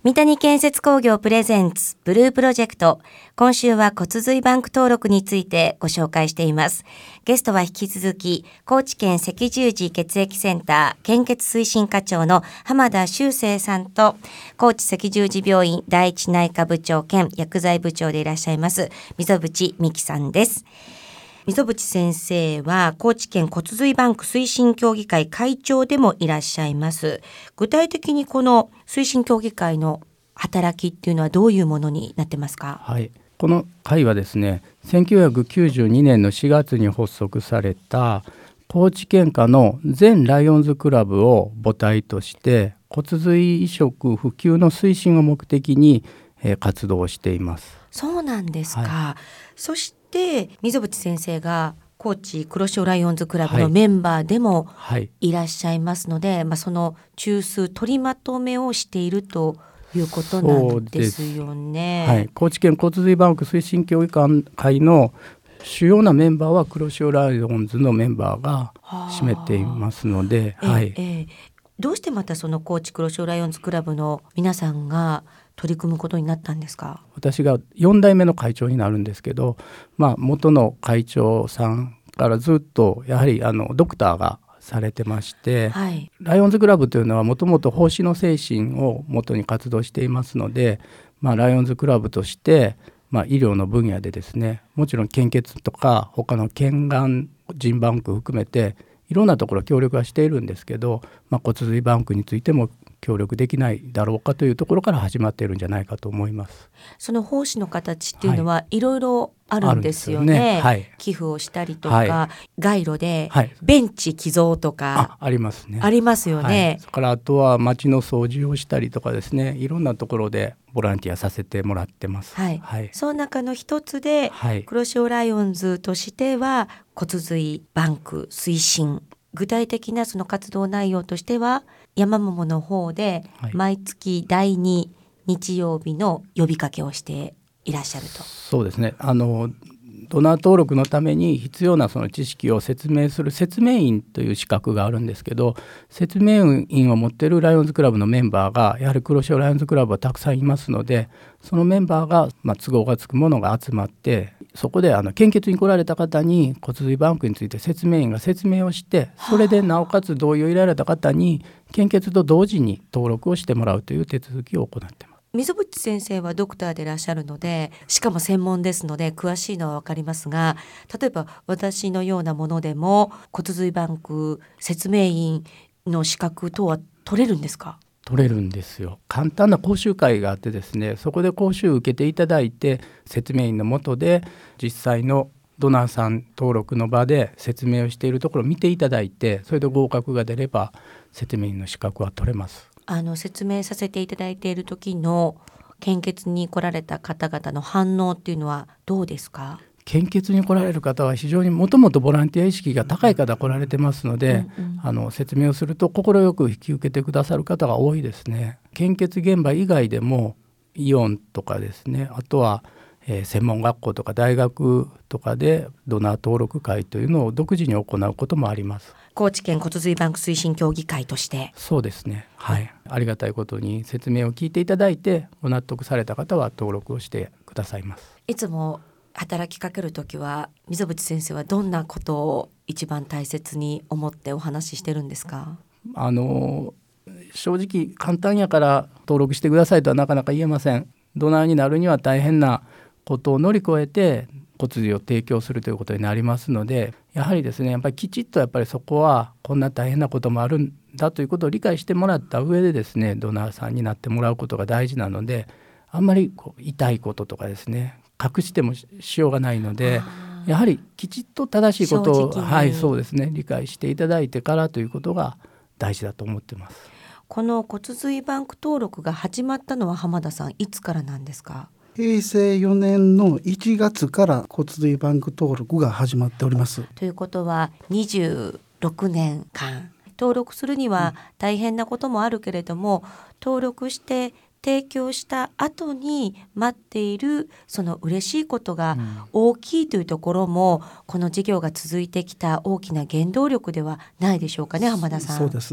三谷建設工業プレゼンツブループロジェクト。今週は骨髄バンク登録についてご紹介しています。ゲストは引き続き高知県赤十字血液センター献血推進課長の浜田修正さんと、高知赤十字病院第一内科部長兼薬剤部長でいらっしゃいます溝渕美希さんです。溝渕先生は高知県骨髄バンク推進協議会会長でもいらっしゃいます。具体的にこの推進協議会の働きっていうのはどういうものになってますか？ はい、この会はですね、1992年の4月に発足された高知県下の全ライオンズクラブを母体として骨髄移植普及の推進を目的に活動しています。 そうなんですか、 はい、 そして溝渕先生が高知黒潮ライオンズクラブのメンバーでもいらっしゃいますので、その中枢取りまとめをしているということなんですよね。 はい、高知県骨髄バンク推進協議会の主要なメンバーは黒潮ライオンズのメンバーが占めていますので、 どうしてまたその高知黒潮ライオンズクラブの皆さんが取り組むことになったんですか？ 私が4代目の会長になるんですけど、元の会長さんからずっとやはりドクターがされてまして、 はい、 ライオンズクラブというのはもともと奉仕の精神をもとに活動していますので、ライオンズクラブとして、医療の分野でですね、もちろん献血とか他の献が腎バンク含めていろんなところ協力はしているんですけど、骨髄バンクについても協力できないだろうかというところから始まっているんじゃないかと思います。 その奉仕の形っていうのはいろいろあるんですよね。寄付をしたりとか、街路でベンチ寄贈とかありますね。 ありますよね。 それからあとは街の掃除をしたりとかですね、いろんなところでボランティアさせてもらってます。 その中の一つで、黒潮ライオンズとしては骨髄バンク推進、具体的なその活動内容としては山桃の方で毎月第2日曜日の呼びかけをしていらっしゃると。 そうですね、ドナー登録のために必要なその知識を説明する説明員という資格があるんですけど、説明員を持っているライオンズクラブのメンバーがやはり黒潮ライオンズクラブはたくさんいますので、そのメンバーが、都合がつくものが集まって、そこで献血に来られた方に骨髄バンクについて説明員が説明をして、それでなおかつ同意を入れられた方に献血と同時に登録をしてもらうという手続きを行っています。 溝渕先生はドクターでいらっしゃるので、しかも専門ですので詳しいのは分かりますが、例えば私のようなものでも骨髄バンク説明員の資格等は取れるんですか？ 取れるんですよ。簡単な講習会があってですね、そこで講習を受けていただいて、説明員の下で実際のドナーさん登録の場で説明をしているところを見ていただいて、それで合格が出れば説明員の資格は取れます。 説明させていただいている時の献血に来られた方々の反応っていうのはどうですか？ 献血に来られる方は非常にもともとボランティア意識が高い方来られてますので、説明をすると快く引き受けてくださる方が多いですね。献血現場以外でもイオンとかですね、あとは専門学校とか大学とかでドナー登録会というのを独自に行うこともあります。 高知県骨髄バンク推進協議会として。 そうですね、ありがたいことに説明を聞いていただいてご納得された方は登録をしてくださいます。 いつも働きかけるときは溝渕先生はどんなことを一番大切に思ってお話ししてるんですか？ 正直簡単やから登録してくださいとはなかなか言えません。ドナーになるには大変なことを乗り越えて骨髄を提供するということになりますので、やはりですね、やっぱりきちっとそこはこんな大変なこともあるんだということを理解してもらった上でですね、ドナーさんになってもらうことが大事なので、あんまり痛いこととかですね隠してもしようがないので、やはりきちっと正しいことをそうですね、理解していただいてからということが大事だと思ってます。 この骨髄バンク登録が始まったのは浜田さんいつからなんですか？ 平成4年の1月から骨髄バンク登録が始まっております。 ということは26年間登録するには大変なこともあるけれども、登録して提供した後に待っているその嬉しいことが大きいというところも、この事業が続いてきた大きな原動力ではないでしょうかね、浜田さん。 そうですね。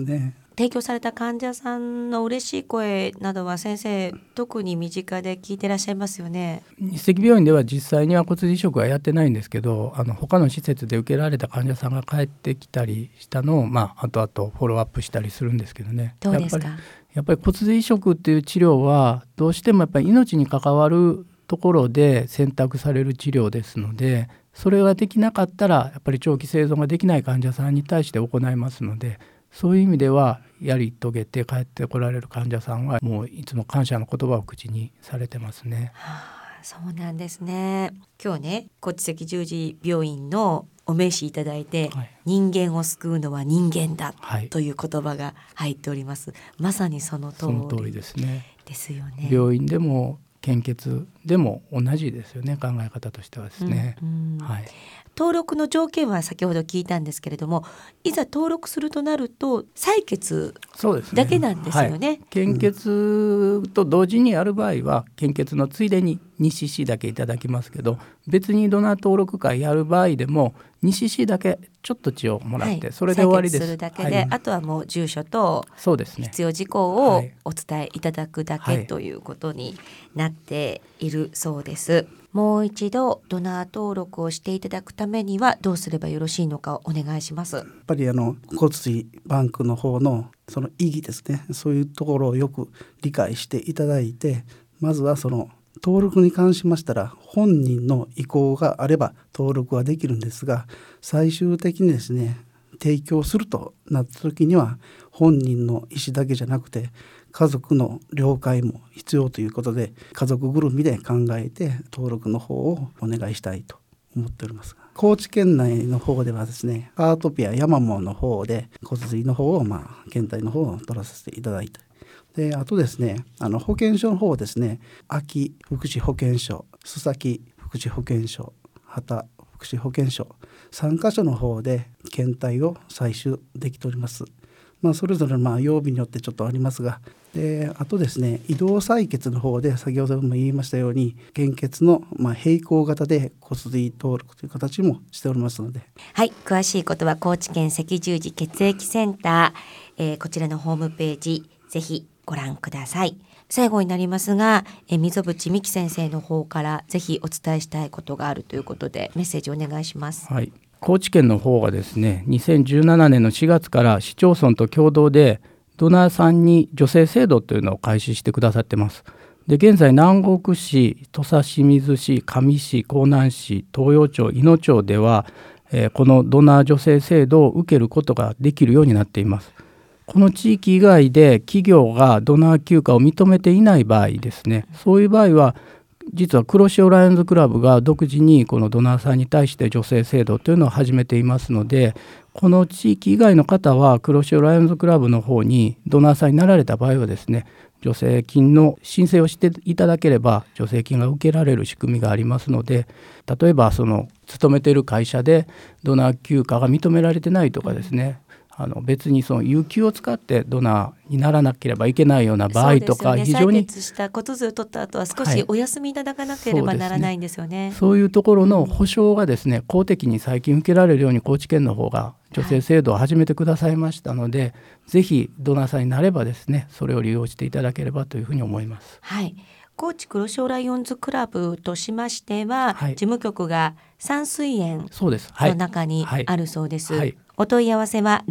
提供された患者さんの嬉しい声などは先生特に身近で聞いてらっしゃいますよね。 日赤病院では実際には骨髄移植はやってないんですけど、他の施設で受けられた患者さんが帰ってきたりしたのを、後々フォローアップしたりするんですけどね。 どうですか？ やっぱり骨髄移植っていう治療はどうしてもやっぱり命に関わるところで選択される治療ですので、それができなかったらやっぱり長期生存ができない患者さんに対して行いますので、そういう意味ではやり遂げて帰ってこられる患者さんはもういつも感謝の言葉を口にされてますね。 そうなんですね。今日ね、骨赤十字病院のお名刺いただいて、人間を救うのは人間だ、という言葉が入っております。まさにその通りですね。 ですよね。 病院でも献血でも同じですよね、考え方としてはですね。 登録の条件は先ほど聞いたんですけれども、いざ登録するとなると採血だけなんですよね。 献血と同時にやる場合は献血のついでに 2cc だけいただきますけど、別にドナー登録会やる場合でも 2cc だけちょっと血をもらって、それで終わりです。 採血するだけで、あとはもう住所と必要事項をお伝えいただくだけということになっているそうです。もう一度ドナー登録をしていただくためにはどうすればよろしいのかお願いします。 やっぱり骨髄バンクの方のその意義ですね、そういうところをよく理解していただいて、まずはその登録に関しましたら本人の意向があれば登録はできるんですが、最終的にですね提供するとなった時には本人の意思だけじゃなくて家族の了解も必要ということで、家族ぐるみで考えて登録の方をお願いしたいと思っております。高知県内の方ではですね、アートピアヤマモの方で骨髄の方を検体の方を取らせていただいて、であとですね、保健所の方ですね、安芸福祉保健所、須崎福祉保健所、畑福祉保健所3カ所の方で検体を採取できております。それぞれ曜日によってちょっとありますが、であとですね、移動採血の方で先ほども言いましたように献血の並行型で骨髄登録という形もしておりますので、 詳しいことは高知県赤十字血液センター、こちらのホームページぜひご覧ください。最後になりますが、溝渕美希先生の方からぜひお伝えしたいことがあるということでメッセージお願いします。 高知県の方がですね、2017年の4月から市町村と共同でドナーさんに助成制度というのを開始してくださってます。で現在南国市、土佐清水市、香美市、江南市、東洋町、伊野町では、このドナー助成制度を受けることができるようになっています。この地域以外で企業がドナー休暇を認めていない場合ですね、そういう場合は実は黒潮ライオンズクラブが独自にこのドナーさんに対して助成制度というのを始めていますので、この地域以外の方は黒潮ライオンズクラブの方にドナーさんになられた場合はですね、助成金の申請をしていただければ助成金が受けられる仕組みがありますので、例えば勤めている会社でドナー休暇が認められてないとかですね、別にその有給を使ってドナーにならなければいけないような場合とか、非常に採血した骨髄を取った後は少しお休みいただかなければならないんですよね。 そういうところの保障がですね、公的に最近受けられるように高知県の方が助成制度を始めてくださいましたので、ぜひドナーさんになればですね、それを利用していただければというふうに思います。 高知黒潮ライオンズクラブとしましては、事務局が山水園の中にあるそうです。お問い合わせは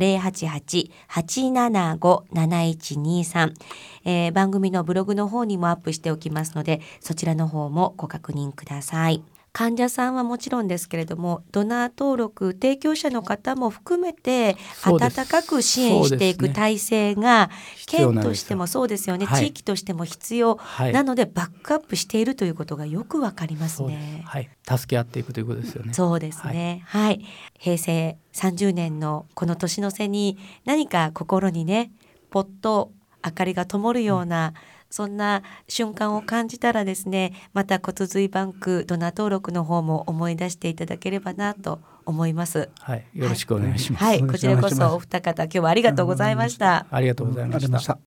088-875-7123、番組のブログの方にもアップしておきますので、そちらの方もご確認ください。患者さんはもちろんですけれども、ドナー登録提供者の方も含めて温かく支援していく体制が県としてもそうですよね、地域としても必要なので、バックアップしているということがよくわかりますね。 助け合っていくということですよね。 そうですね。平成30年のこの年の瀬に何か心にね、ポッと明かりが灯るような、そんな瞬間を感じたらですね、また骨髄バンクドナー登録の方も思い出していただければなと思います。 よろしくお願いします。 こちらこそお二方、今日はありがとうございました。 ありがとうございました。